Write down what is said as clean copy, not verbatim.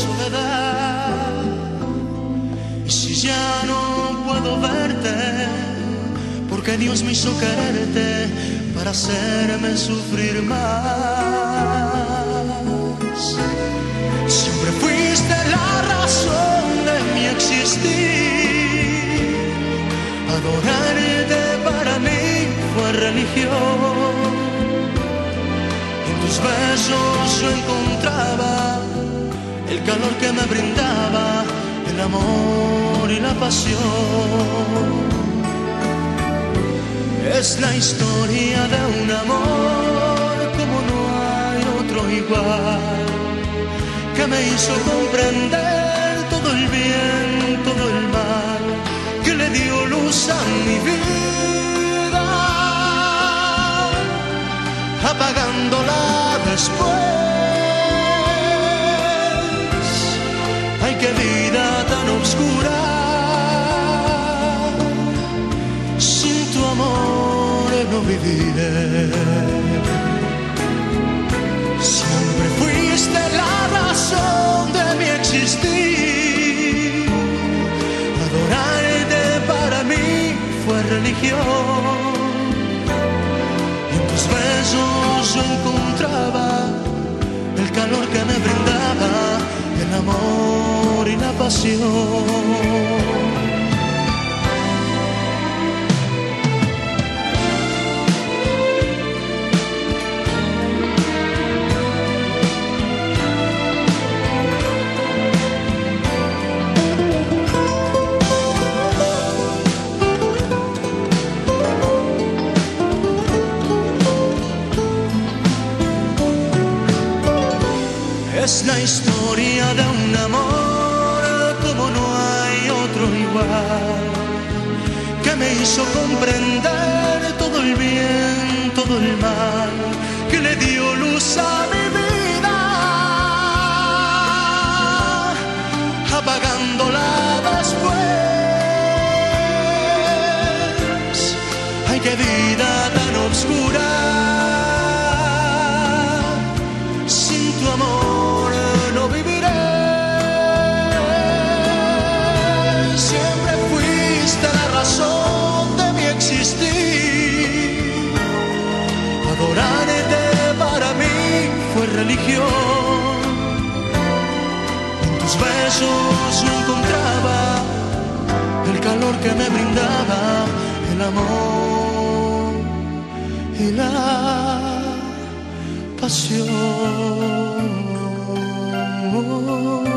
soledad. Y si ya no puedo verte, porque Dios me hizo quererte para hacerme sufrir más. Siempre fuiste la razón de mi existir. Adorarte para mí fue religión. En tus besos yo encontraba el calor que me brindaba el amor y la pasión. Es la historia de un amor como no hay otro igual, que me hizo comprender todo el bien, todo el mal, que le dio luz a mi vida, apagándola después. Ay, qué vida tan oscura, sin tu amor no viviré. Siempre fuiste la razón de mi existir. Adorarte para mí fue religión. Y en tus besos yo encontraba el calor que me brindaba el amor y la pasión. Es la historia de un amor como no hay otro igual, que me hizo comprender todo el bien, todo el mal, que le dio luz a mi vida, apagándola después. Ay, qué vida tan oscura, sin tu amor no viviré. Siempre fuiste la razón de mi existir. Adorarte para mí fue religión. En tus besos yo encontraba el calor que me brindaba el amor y la pasión.